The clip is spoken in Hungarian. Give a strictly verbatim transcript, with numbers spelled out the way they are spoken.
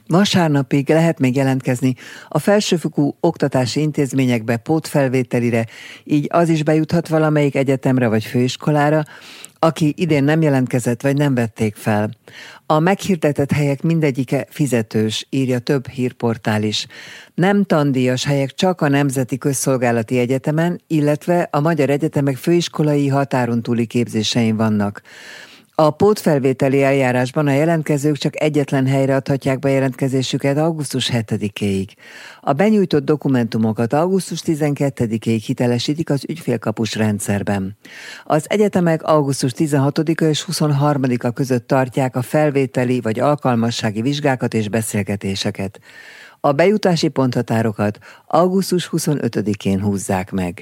Vasárnapig lehet még jelentkezni a felsőfokú oktatási intézményekbe pótfelvételire, így az is bejuthat valamelyik egyetemre vagy főiskolára, aki idén nem jelentkezett vagy nem vették fel. A meghirdetett helyek mindegyike fizetős, írja több hírportál is. Nem tandíjas helyek csak a Nemzeti Közszolgálati Egyetemen, illetve a magyar egyetemek főiskolai határon túli képzésein vannak. A pótfelvételi eljárásban a jelentkezők csak egyetlen helyre adhatják be jelentkezésüket augusztus hetedikéig. A benyújtott dokumentumokat augusztus tizenkettedikéig hitelesítik az ügyfélkapus rendszerben. Az egyetemek augusztus tizenhatodika és huszonharmadika között tartják a felvételi vagy alkalmassági vizsgákat és beszélgetéseket. A bejutási ponthatárokat augusztus huszonötödikén húzzák meg.